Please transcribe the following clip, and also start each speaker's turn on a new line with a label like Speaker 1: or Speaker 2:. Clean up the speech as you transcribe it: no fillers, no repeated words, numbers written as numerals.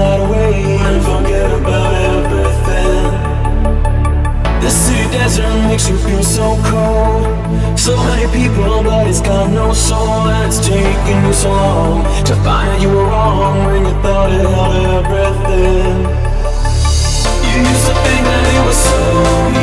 Speaker 1: light away and forget about everything. The city desert makes you feel so cold. So many people, but it's got no soul. And it's taking you so long to find you were wrong when you thought it held everything. You used to think that it was so easy.